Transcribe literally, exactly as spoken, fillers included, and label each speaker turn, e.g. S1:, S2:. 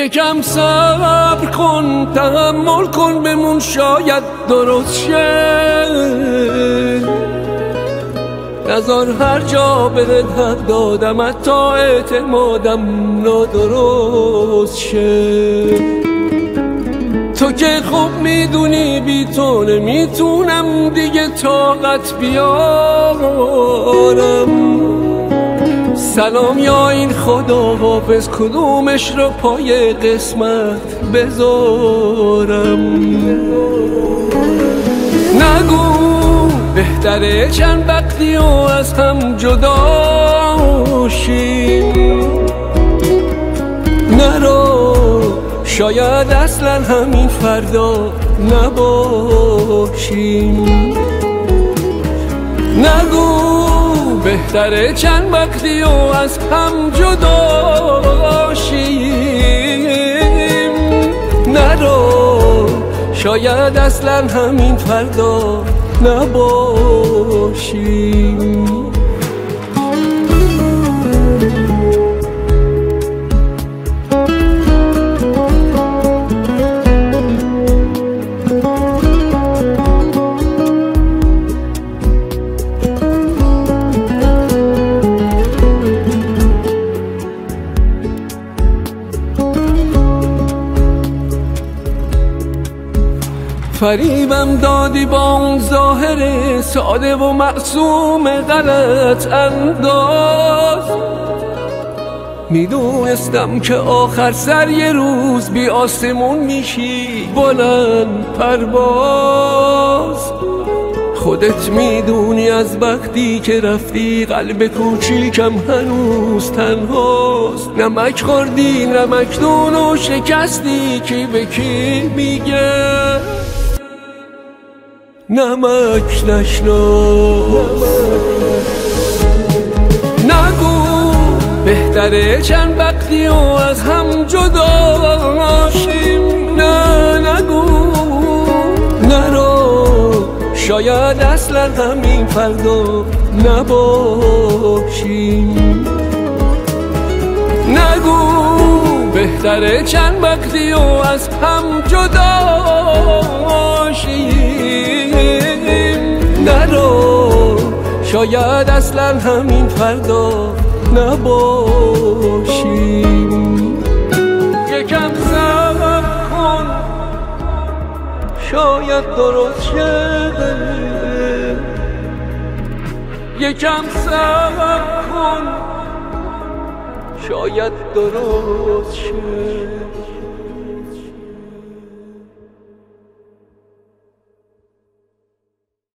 S1: یکم صبر کن، تحمل کن، بمون شاید درست شه. نزار هر جا بهت حق دادم حتی اعتمادم نادرست شه. تو که خوب میدونی بی تو نمیتونم دیگه طاقت بیارم. سلام یا این خدا حافظ، کدومش رو پای قسمت بذارم. نگو بهتره چند وقتی و از هم جدا شیم. نرو شاید اصلا همین فردا نباشیم. نگو بهتره چند وقتی و از هم جدا شیم. نرو شاید اصلا همین فردا نباشیم. فریبم دادی با اون ظاهر ساده و معصوم غلط انداز. میدونستم که آخر سر یه روز بی آسمون میشی بلند پرواز. خودت میدونی از وقتی که رفتی قلب کوچیکم هنوز تنهاست. نمک خوردی نمکدون و شکستی، کی به کی میگه نمک نشناس. نگو بهتره چند وقتی و از هم جدا شیم. نه نگو نرو شاید اصلا همین فردا نباشیم. نگو بهتره چند وقتی و از هم جدا شیم. نرو شاید اصلا همین فردا نباشیم. یکم صبر کن شاید درست شه. یکم صبر کن شاید درست شه.